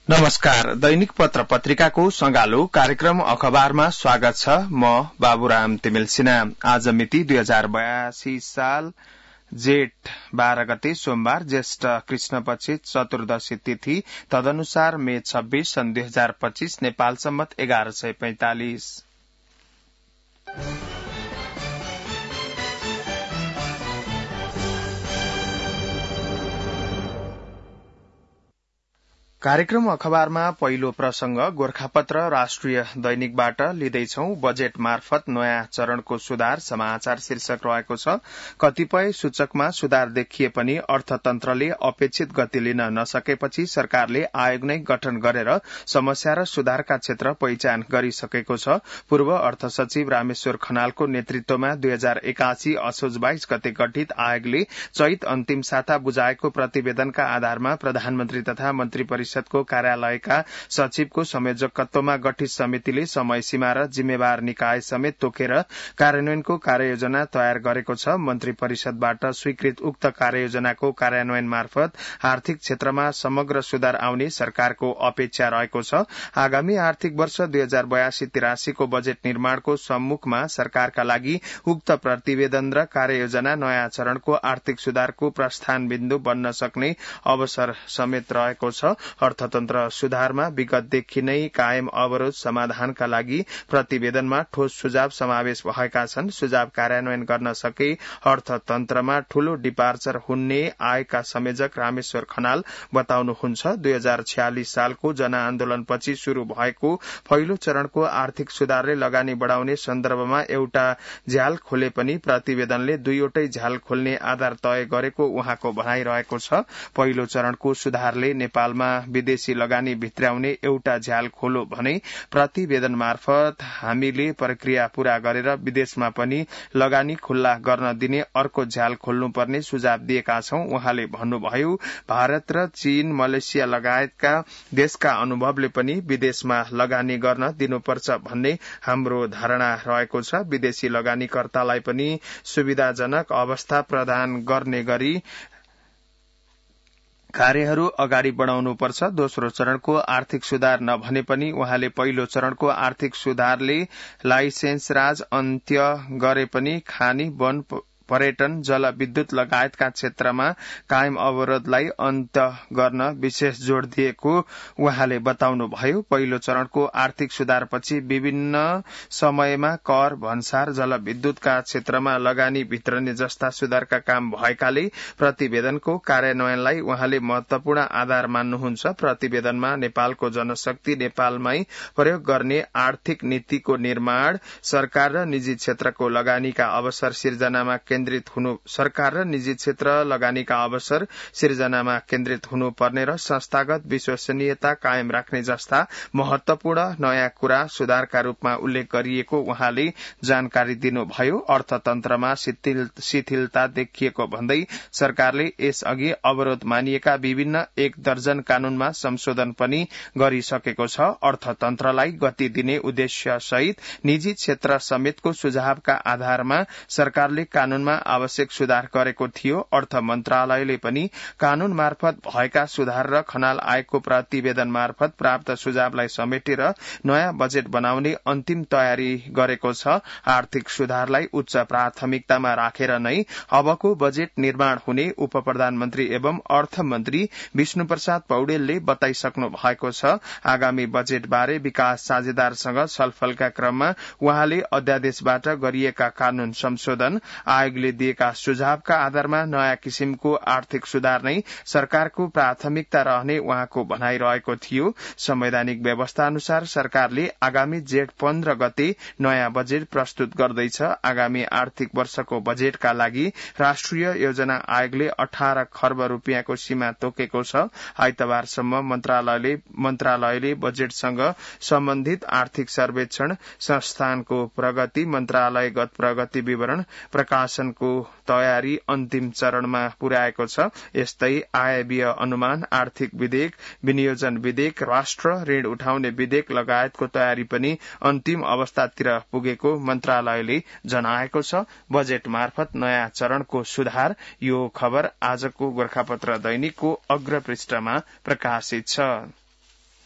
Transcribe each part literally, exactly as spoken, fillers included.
नमस्कार। दैनिक पत्र पत्रिकाको संगालो कार्यक्रम अखबारमा स्वागत छ। म बाबुराम तिमिल सिन्हा। आज मिति दुई हजार बयासी साल जेठ बाह्र गते सोमबार, ज्येष्ठ कृष्ण पक्ष चतुर्दशी तिथि, तदनुसार मे छब्बीस सन् दुई हजार पच्चीस, नेपाल सम्मत एघार सय पैंतालिस। कार्यक्रम अखबारमा पहिलो प्रसंग गोरखापत्र राष्ट्रिय दैनिकबाट लिँदैछौ। बजेट मार्फत नयाँ चरणको सुधार समाचार शीर्षक रहेको छ। कतिपय सूचकमा सुधार देखिए पनि अर्थतन्त्रले अपेक्षित गति लिन नसकेपछि सरकारले आयोग नै गठन गरेर समस्या र सुधारका क्षेत्र पहिचान गरिसकेको छ। पूर्व अर्थ सचिव रामेश्वर खनालको नेतृत्वमा दुई हजार एकासी असोज बाइस गते गठित आयोगले चैत अन्तिम साता बुझाएको प्रतिवेदनका आधारमा प्रधानमन्त्री तथा मन्त्री परिषद को कार्यालयका सचिवको संयोजकत्वमा गठित समितिले समय सीमा र जिम्मेवार निकाय समेत तोकेर कार्यान्वयनको कार्ययोजना तयार गरेको छ। मन्त्री परिषदबाट स्वीकृत उक्त कार्ययोजनाको कार्यान्वयन मार्फत आर्थिक क्षेत्रमा समग्र सुधार आउने सरकारको अपेक्षा रहेको छ। आगामी आर्थिक वर्ष दुई हजार बयासी तिरासीको बजेट निर्माणको सम्मुखमा सरकारका लागि उक्त प्रतिवेदन र कार्ययोजना नयाँ चरणको आर्थिक सुधारको प्रस्थान बिन्दु बन्न सक्ने अवसर समेत रहेको छ। अर्थतन्त्र सुधारमा विगतदेखि नै कायम अवरोध समाधानका लागि प्रतिवेदनमा ठोस सुझाव समावेश भएका छन्। सुझाव कार्यान्वयन गर्न सके अर्थतन्त्रमा ठूलो डिपार्चर हुने आयोगका संयोजक रामेश्वर खनाल बताउनुहुन्छ। दुई हजार छयालिस सालको जनआन्दोलनपछि शुरू भएको पहिलो चरणको आर्थिक सुधारले लगानी बढ़ाउने सन्दर्भमा एउटा झ्याल खोले पनि प्रतिवेदनले दुईवटै झ्याल खोल्ने आधार तय गरेको उहाँको भनाइरहेको छ। पहिलो चरणको सुधारले नेपालमा विदेशी लगानी भित्र्याउने एउटा झ्याल खोलो भने प्रतिवेदन मार्फत हामीले प्रक्रिया पूरा गरेर विदेशमा पनि लगानी खुल्ला गर्न दिने अर्को झ्याल खोल्नुपर्ने सुझाव दिएका छौं। उहाँले भन्नुभयो, भारत र चीन, मलेसिया लगायतका देशका अनुभवले पनि विदेशमा लगानी गर्न दिनुपर्छ भन्ने हाम्रो धारणा रहेको छ। विदेशी लगानीकर्तालाई पनि सुविधाजनक अवस्था प्रदान गर्ने गरी कार्यहरू अगाडि बढ़ाउनुपर्छ। दोस्रो चरणको आर्थिक सुधार नभने पनि उहाँले पहिलो चरणको आर्थिक सुधारले लाइसेन्स राज अन्त्य गरे पनि खानी, वन, पर्यटन, जलविद्युत लगायतका क्षेत्रमा कायम अवरोधलाई अन्त्य गर्न विशेष जोड़ दिएको उहाँले बताउनुभयो। पहिलो चरणको आर्थिक सुधारपछि विभिन्न समयमा कर, भन्सार, जलविद्युतका क्षेत्रमा लगानी भित्रने जस्ता सुधारका काम भएकाले प्रतिवेदनको कार्यान्वयनलाई उहाँले महत्वपूर्ण आधार मान्नुहुन्छ। प्रतिवेदनमा नेपालको जनशक्ति नेपालमै प्रयोग गर्ने आर्थिक नीतिको निर्माण, सरकार र निजी क्षेत्रको लगानीका अवसर सिर्जनामा केन्द्रित हुनु सरकार र निजी क्षेत्र लगानीका अवसर सिर्जनामा केन्द्रित हुनुपर्ने र संस्थागत विश्वसनीयता कायम राख्ने जस्ता महत्वपूर्ण नयाँ कुरा सुधारका रूपमा उल्लेख गरिएको उहाँले जानकारी दिनुभयो। अर्थतन्त्रमा शिथिलता देखिएको भन्दै सरकारले यसअघि अवरोध मानिएका विभिन्न एक दर्जन कानूनमा संशोधन पनि गरिसकेको छ। अर्थतन्त्रलाई गति दिने उद्देश्य सहित निजी क्षेत्र समेतको सुझावका आधारमा सरकारले कानून आवश्यक सुधार गरेको थियो। अर्थ मन्त्रालयले पनि कानून मार्फत भएका सुधार र खनाल आयोगको प्रतिवेदन मार्फत प्राप्त सुझावलाई समेटेर नयाँ बजेट बनाउने अन्तिम तयारी गरेको छ। आर्थिक सुधारलाई उच्च प्राथमिकतामा राखेर नै अबको बजेट निर्माण हुने उप प्रधानमन्त्री एवं अर्थमन्त्री विष्णु प्रसाद पौडेलले बताइसक्नु भएको छ। आगामी बजेट बारे विकास साझेदारसँग छलफलका क्रममा उहाँले अध्यादेशबाट गरिएका कानून संशोधन, आयोगले दिएका सुझावका आधारमा नयाँ किसिमको आर्थिक सुधार नै सरकारको प्राथमिकता रहने उहाँको भनाइरहेको थियो। संवैधानिक व्यवस्था अनुसार सरकारले आगामी जेठ पन्ध्र गते नयाँ बजेट प्रस्तुत गर्दैछ। आगामी आर्थिक वर्षको बजेटका लागि राष्ट्रिय योजना आयोगले अठार खर्ब रूपियाँको सीमा तोकेको छ। आइतबारसम्म मन्त्रालयले मन्त्रालयले बजेटसँग सम्बन्धित आर्थिक सर्वेक्षण, संस्थानको प्रगति, मन्त्रालयगत प्रगति विवरण प्रकाशनको तयारी अन्तिम चरणमा पुर्याएको छ। यस्तै आय व्यय अनुमान, आर्थिक विधेयक, विनियोजन विधेयक, राष्ट्र ऋण उठाउने विधेयक लगायतको तयारी पनि अन्तिम अवस्थातिर पुगेको मन्त्रालयले जनाएको छ। बजेट मार्फत नयाँ चरणको सुधार, यो खबर आजको गोरखापत्र दैनिकको अग्र पृष्ठमा प्रकाशित छ।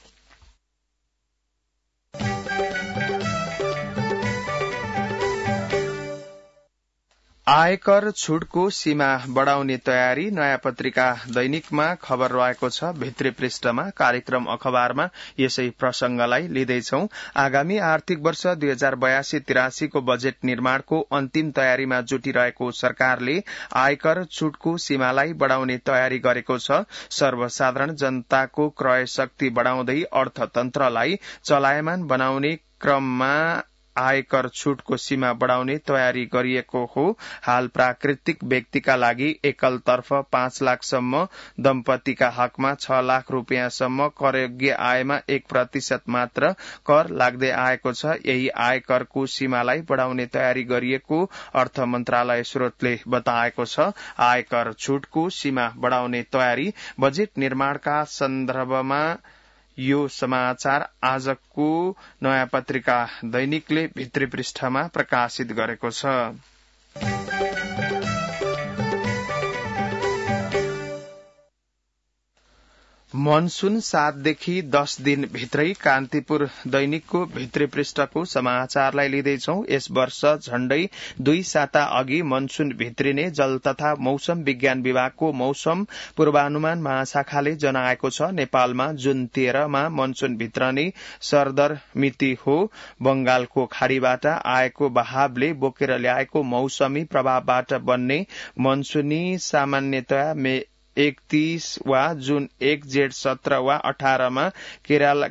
आयकर छुटको सीमा बढ़ाउने तयारी नयाँ पत्रिका दैनिकमा खबर रहेको छ। भित्री पृष्ठमा कार्यक्रम अखबारमा यसै प्रसंगलाई लिँदैछौ। आगामी आर्थिक वर्ष दुई हजार बयासी तिरासीको बजेट निर्माणको अन्तिम तयारीमा जुटिरहेको सरकारले आयकर छुटको सीमालाई बढ़ाउने तयारी गरेको छ। सर्वसाधारण जनताको क्रय शक्ति बढ़ाउँदै अर्थतन्त्रलाई चलायमान बनाउने क्रममा आयकर छुटको सीमा बढ़ाउने तयारी गरिएको हो। हाल प्राकृतिक व्यक्तिका लागि एकलतर्फ पाँच लाखसम्म, दम्पतिका हकमा छ लाख रूपियाँसम्म करयोग्य आयमा एक प्रतिशत मात्र कर लाग्दै आएको छ। यही आयकरको सीमालाई बढ़ाउने तयारी गरिएको अर्थ मन्त्रालय स्रोतले बताएको छ। आयकर छुटको सीमा बढ़ाउने तयारी बजेट निर्माणका सन्दर्भमा यो समाचार आजको नयाँ पत्रिका दैनिकले भित्री पृष्ठमा प्रकाशित गरेको छ। मनसून सातदेखि दस दिन भित्रै कान्तिपुर दैनिकको भित्री पृष्ठको समाचारलाई लिँदैछौ। यस वर्ष झण्डै दुई साता अघि मनसून भित्रिने जल तथा मौसम विज्ञान विभागको मौसम पूर्वानुमान महाशाखाले जनाएको छ। नेपालमा जुन तेह्रमा मनसून भित्रने सरदर मिति हो। बंगालको खाड़ीबाट आएको बहावले बोकेर ल्याएको मौसमी प्रभावबाट बन्ने मनसूनी सामान्यतया मे एकतीस वा जुन एक जेठ सत्र वा अठारमा केरला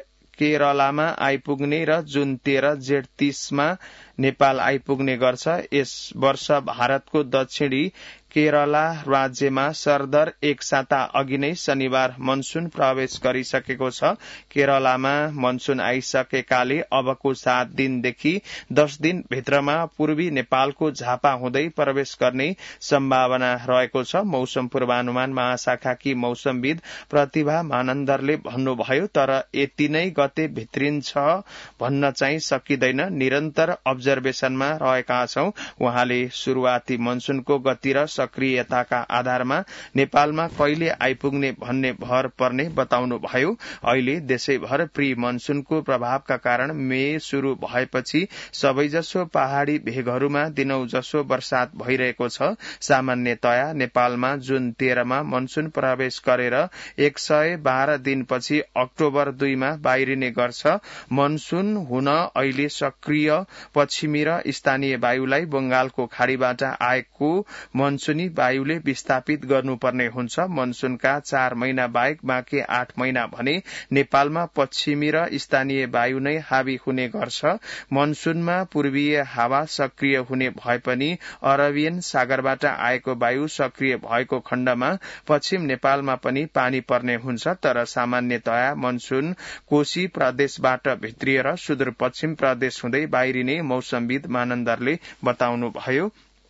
केरलामा आइपुग्ने र जुन तेह्र जेठ तीसमा नेपाल आइपुग्ने गर्छ। यस वर्ष भारतको दक्षिणी केरला राज्यमा सरदर एक साता अघि नै शनिबार मनसून प्रवेश गरिसकेको छ। केरलामा मनसून आइसकेकाले अबको सात दिनदेखि दस दिन भित्रमा पूर्वी नेपालको झापा हुँदै प्रवेश गर्ने सम्भावना रहेको छ। मौसम पूर्वानुमान महाशाखाकी मौसमविद प्रतिभा मानन्दरले भन्नुभयो। तर यति नै गते भित्रिन्छ भन्न चाहिँ सकिँदैन। निरन्तर अब्जर्भेशनमा रहेका छौं। उहाँले शुरूआती मनसूनको गति र सक्रियताका आधारमा नेपालमा कहिले आइपुग्ने भन्ने भर पर्ने बताउनुभयो। अहिले देशैभर प्री मनसूनको प्रभावका कारण मे शुरू भएपछि सबैजसो पहाड़ी भेगहरूमा दिनौं जसो वर्षात भइरहेको छ। सामान्यतया नेपालमा जुन तेह्रमा मनसून प्रवेश गरेर एक सय बाह्र दिनपछि अक्टोबर दुईमा बाहिरिने गर्छ। मनसून हुन अहिले सक्रिय पश्चिमी र स्थानीय वायुलाई बंगालको खाड़ीबाट आएको मनसूनी वायुले विस्थापित गर्नुपर्ने हुन्छ। मनसूनका चार महिना बाहेक बाँकी आठ महिना भने नेपालमा पश्चिमी र स्थानीय वायु नै हावी हुने गर्छ। मनसूनमा पूर्वीय हावा सक्रिय हुने भए पनि अरबियन सागरबाट आएको वायु सक्रिय भएको खण्डमा पश्चिम नेपालमा पनि पानी पर्ने हुन्छ। तर सामान्यतया मनसून कोशी प्रदेशबाट भित्रिएर सुदूरपश्चिम प्रदेश हुँदै बाहिरिने मौसमविद मानन्दरले बताउनुभयो।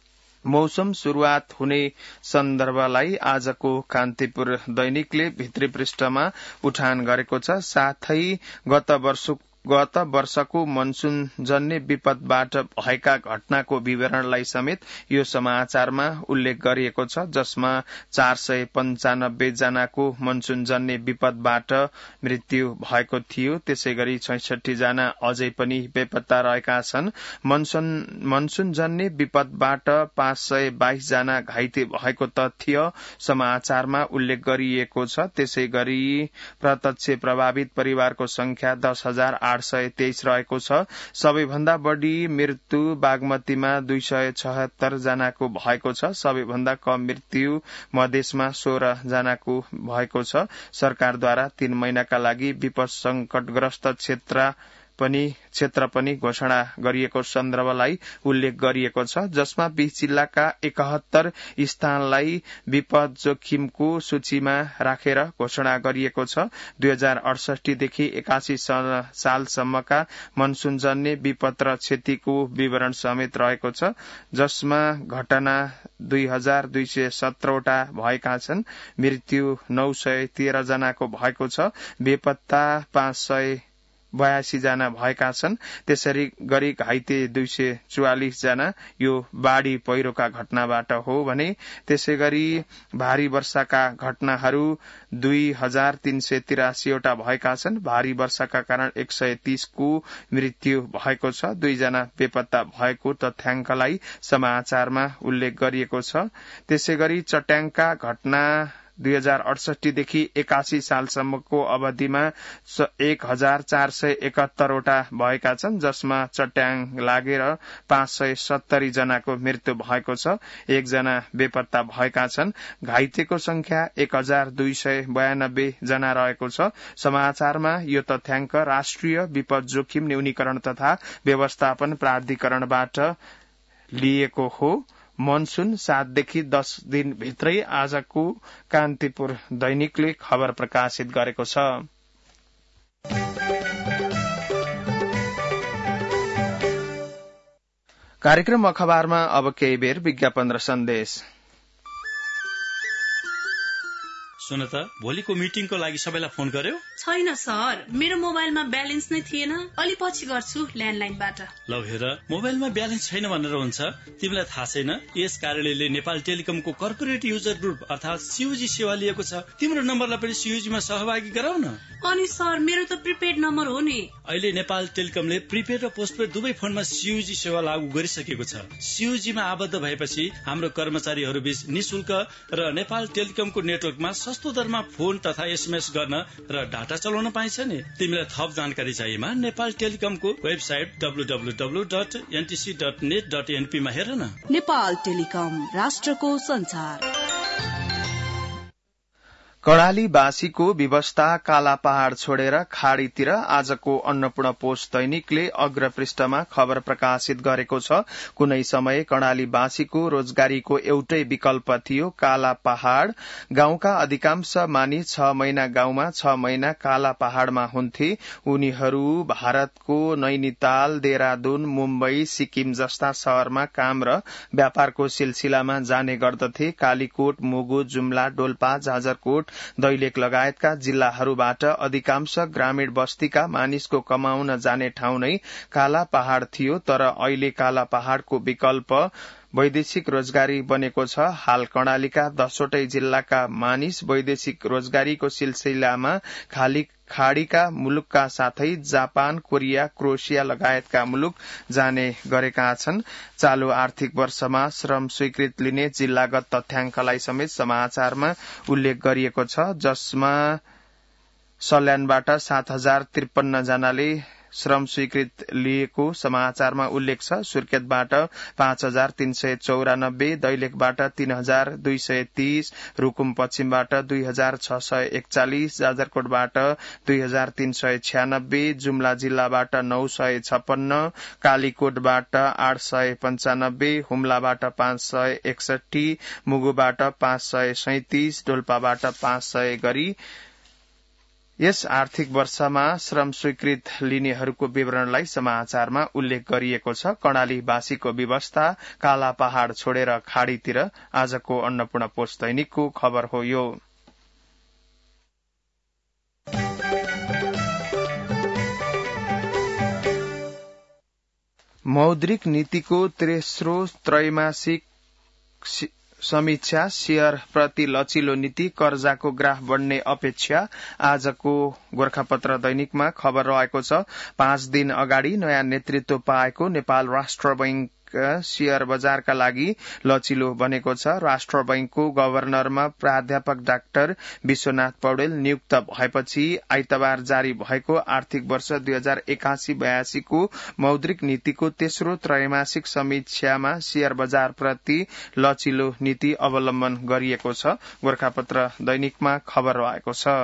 मौसम शुरूआत हुने सन्दर्भलाई आजको कान्तिपुर दैनिकले भित्री पृष्ठमा उठान गरेको छ। साथै गत वर्ष गत वर्षको मनसून जन्य विपदबाट भएका घटनाको विवरणलाई समेत यो समाचारमा उल्लेख गरिएको छ। जसमा चार सय पञ्चानब्बे जनाको मनसून जन्य विपदबाट मृत्यु भएको थियो। त्यसै गरी छैसठी जना अझै पनि बेपत्ता रहेका छन्। मनसून मनसून जन्य विपदबाट पाँच सय बाइस जना घाइते भएको तथ्य समाचारमा उल्लेख गरिएको छ। त्यसै गरी प्रत्यक्ष प्रभावित परिवारको संख्या दस हजार आठ सय तेइस रहेको छ। सबैभन्दा बढ़ी मृत्यु बागमतीमा दुई सय छहत्तर जनाको भएको छ। सबैभन्दा कम मृत्यु मधेसमा सोह्र जनाको भएको छ। सरकारद्वारा तीन महिनाका लागि विपद संकटग्रस्त क्षेत्र पनि क्षेत्र पनि घोषणा गरिएको सन्दर्भलाई उल्लेख गरिएको छ। जसमा बीस जिल्लाका एकहत्तर स्थानलाई विपद जोखिमको सूचीमा राखेर घोषणा गरिएको छ। दुई हजार अडसठीदेखि एकासी सालसम्मका मनसूनजन्य विपद र क्षतिको विवरण समेत रहेको छ। जसमा घटना दुई हजार दुई सय सत्रवटा भएका छन्। मृत्यु नौ सय तेह्र जनाको भएको छ। बेपत्ता पाँच सय बयासी जना भएका छन्। त्यसरी गरी घाइते दुई सय चौवालिस जना यो बाढ़ी पहिरोका घटनाबाट हो भने त्यसै गरी भारी वर्षाका घटनाहरू दुई हजार तीन सय तिरासीवटा भएका छन्। भारी वर्षाका कारण एक सय तीसको मृत्यु भएको छ। दुईजना बेपत्ता भएको तथ्याङ्कलाई समाचारमा उल्लेख गरिएको छ। त्यसै गरी चट्याङका घटना दुई हजार अडसठीदेखि एकासी सालसम्मको अवधिमा एक हजार चार सय एकात्तरवटा भएका छन्, जसमा चट्याङ लागेर पाँच सय सत्तरी जनाको मृत्यु भएको छ। एकजना बेपत्ता भएका छन्। घाइतेको संख्या एक हजार दुई सय बयानब्बे जना रहेको छ। समाचारमा यो तथ्याङ्क राष्ट्रिय विपद जोखिम न्यूनीकरण तथा व्यवस्थापन प्राधिकरणबाट लिएको हो। मनसून सातदेखि दस दिन भित्रै आजको कान्तिपुर दैनिकले खबर प्रकाशित गरेको छ। कार्यक्रम अखबारमा अब केही बेर विज्ञापन र सन्देश। सुन त, भोलिको मिटिङको लागि सबैलाई फोन गर्यो? छैन सर, मेरो मोबाइलमा ब्यालेन्स नै थिएन। अलि पछि गर्छु ल्यान्डलाइनबाट। ल हेर, मोबाइलमा ब्यालेन्स छैन भनेर हुन्छ? तिमीलाई थाहा छैन यस कार्यालयले नेपाल टेलिकमको कर्पोरेट युजर ग्रुप अर्थात सीयूजी सेवा लिएको छ। तिम्रो नम्बरलाई पनि सीयूजीमा सहभागी गराउ न। अनि सर, मेरो त प्रिपेड नम्बर हो नि। अहिले नेपाल टेलिकमले प्रिपेड र पोस्टपेड दुवै फोनमा सीयूजी सेवा लागू गरिसकेको छ। सीयूजीमा आबद्ध भएपछि हाम्रो कर्मचारीहरू बीच निशुल्क र नेपाल टेलिकमको नेटवर्कमा सस्तो दरमा फोन तथा एसएमएस गर्न र डाटा चलाउन पाइन्छ नि। तिमीलाई थप जानकारी चाहिएमा नेपाल टेलिकमको website W W W dot NTC dot net dot NP मा हेर न। नेपाल टेलिकम, राष्ट्रको संचार। कर्णालीवासीको व्यवस्था काला पहाड़ छोडेर खाड़ीतिर आजको अन्नपूर्ण पोस्ट दैनिकले अग्रपृष्ठमा खबर प्रकाशित गरेको छ। कुनै समय कर्णालीवासीको रोजगारीको एउटै विकल्प थियो काला पहाड़। गाउँका अधिकांश मानिस छ महिना गाउँमा छ महिना काला पहाड़मा हुन्थे। उनीहरू भारतको नैनीताल, देहरादून, मुम्बई, सिक्किम जस्ता शहरमा काम र व्यापारको सिलसिलामा जाने गर्दथे। कालीकोट, मुगु, जुम्ला, डोल्पा, जाजरकोट, दैलेख लगायतका जिल्लाहरूबाट अधिकांश ग्रामीण बस्तीका मानिसको कमाउन जाने ठाउँ नै काला पहाड़ थियो। तर अहिले काला पहाड़को विकल्प वैदेशिक रोजगारी बनेको छ। हाल कर्णालीका दसवटै जिल्लाका मानिस वैदेशिक रोजगारीको सिलसिलामा खाली खाड़ीका मुलुकका साथै जापान, कोरिया, क्रोएसिया लगायतका मुलुक जाने गरेका छन्। चालू आर्थिक वर्षमा श्रम स्वीकृत लिने जिल्लागत तथ्याङ्कलाई समेत समाचारमा उल्लेख गरिएको छ, जसमा सल्यानबाट सात हजार त्रिपन्न जनाले श्रम स्वीकृत लिएको समाचारमा उल्लेख छ। सुर्खेतबाट पाँच हजार तीन सय चौरानब्बे, दैलेखबाट तीन हजार दुई सय तीस, रूकुम पश्चिमबाट दुई हजार छ सय एकचालिस, जाजरकोटबाट दुई हजार तीन सय छ्यानब्बे, जुम्ला जिल्लाबाट नौ सय छप्पन्न, कालीकोटबाट आठ सय पञ्चानब्बे, हुम्लाबाट पाँच सय एकसठी, मुगुबाट पाँच सय सैतिस, डोल्पाबाट पाँच सय गरी यस आर्थिक वर्षमा श्रम स्वीकृत लिनेहरूको विवरणलाई समाचारमा उल्लेख गरिएको छ। कर्णालीवासीको व्यवस्था काला पहाड़ छोडेर खाड़ीतिर आजको अन्नपूर्ण पोस्ट दैनिकको खबर हो यो। मौद्रिक नीतिको तेस्रो त्रैमासिक समीक्षा, शेयर प्रति लचिलो नीति, कर्जाको ग्राफ बढ्ने अपेक्षा आजको गोरखापत्र दैनिकमा खबर रहेको छ। पाँच दिन अगाडि नयाँ नेतृत्व पाएको नेपाल राष्ट्र बैंक शेयर बजारका लागि लचिलो बनेको छ। राष्ट्र बैंकको गभर्नरमा प्राध्यापक डाक्टर विश्वनाथ पौडेल नियुक्त भएपछि आइतबार जारी भएको आर्थिक वर्ष दुई हजार एकासी बयासीको मौद्रिक नीतिको तेस्रो त्रैमासिक समीक्षामा शेयर बजार प्रति लचिलो नीति अवलम्बन गरिएको छ। गोरखापत्र दैनिकमा खबर रहेको छ।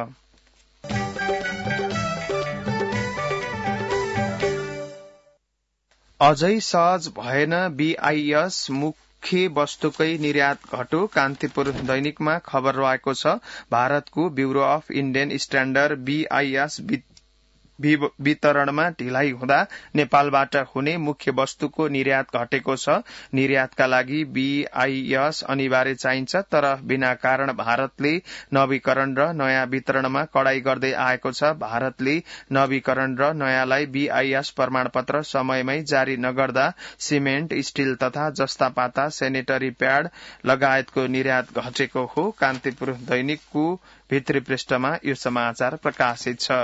अझै सहज भएन बीआईएस, मुख्य वस्तुकै निर्यात घट्यो। कान्तिपुर दैनिकमा खबर रहेको छ। भारतको bureau of Indian standard BIS वितरणमा ढिलाइ हुँदा नेपालबाट हुने मुख्य वस्तुको निर्यात घटेको छ। निर्यातका लागि बीआईएस अनिवार्य चाहिन्छ, तर बिना कारण भारतले नवीकरण र नयाँ वितरणमा कडाई गर्दै आएको छ। भारतले नवीकरण र नयाँलाई बीआईएस प्रमाणपत्र समयमै जारी नगर्दा सिमेन्ट, स्टील तथा जस्ता पाता, सेनेटरी प्याड लगायतको निर्यात घटेको हो। कान्तिपुर दैनिकको भित्री पृष्ठमा यो समाचार प्रकाशित छ।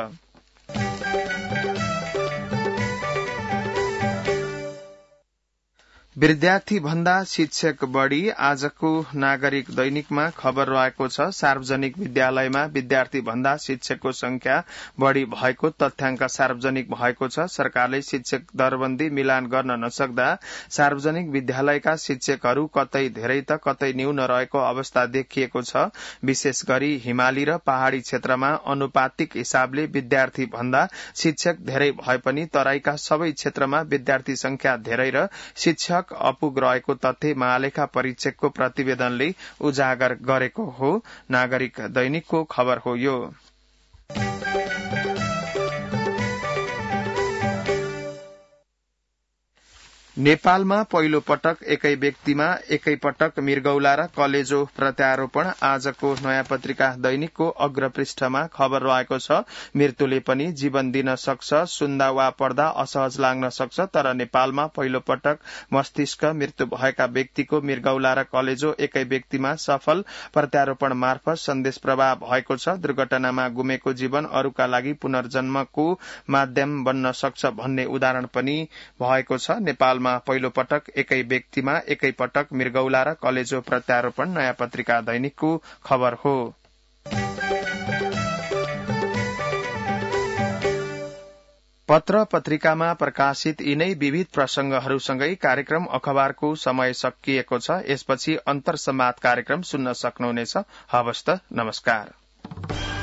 विद्यार्थी भन्दा शिक्षक बढ़ी आजको नागरिक दैनिकमा खबर रहेको छ। सार्वजनिक विद्यालयमा विद्यार्थी भन्दा शिक्षकको संख्या बढ़ी भएको तथ्याङ्क सार्वजनिक भएको छ। सरकारले शिक्षक दरबन्दी मिलान गर्न नसक्दा सार्वजनिक विद्यालयका शिक्षकहरू कतै धेरै त कतै न्यून रहेको अवस्था देखिएको छ। विशेष गरी हिमाली र पहाड़ी क्षेत्रमा अनुपातिक हिसाबले विद्यार्थी भन्दा शिक्षक धेरै भए पनि तराईका सबै क्षेत्रमा विद्यार्थी संख्या धेरै र शिक्षक अपुग रहेको तथ्य महालेखा परीक्षकको प्रतिवेदनले उजागर गरेको हो। नागरिक दैनिकको खबर हो यो। नेपालमा पहिलो पटक एकै व्यक्तिमा एकै पटक मृगौला र कलेजो प्रत्यारोपण आजको नयाँ पत्रिका दैनिकको अग्रपृष्ठमा खबर रहेको छ। मृत्युले पनि जीवन दिन सक्छ, सुन्दा वा पढ्दा असहज लाग्न सक्छ, तर नेपालमा पहिलो पटक मस्तिष्क मृत्यु भएका व्यक्तिको मृगौला र कलेजो एकै व्यक्तिमा सफल प्रत्यारोपण मार्फत सन्देश प्रवाह भएको छ। दुर्घटनामा गुमेको जीवन अरूका लागि पुनर्जन्मको माध्यम बन्न सक्छ भन्ने उदाहरण पनि भएको छ। नेपाल पहिलो पटक एकै व्यक्तिमा एकै पटक मृगौला र कलेजो प्रत्यारोपण नयाँ पत्रिका दैनिकको खबर हो। पत्र पत्रिकामा प्रकाशित यिनै विविध प्रसंगहरूसँगै कार्यक्रम अखबारको समय सकिएको छ। यसपछि अन्तर संवाद कार्यक्रम सुन्न सक्नुहुनेछ। हवस् त, नमस्कार।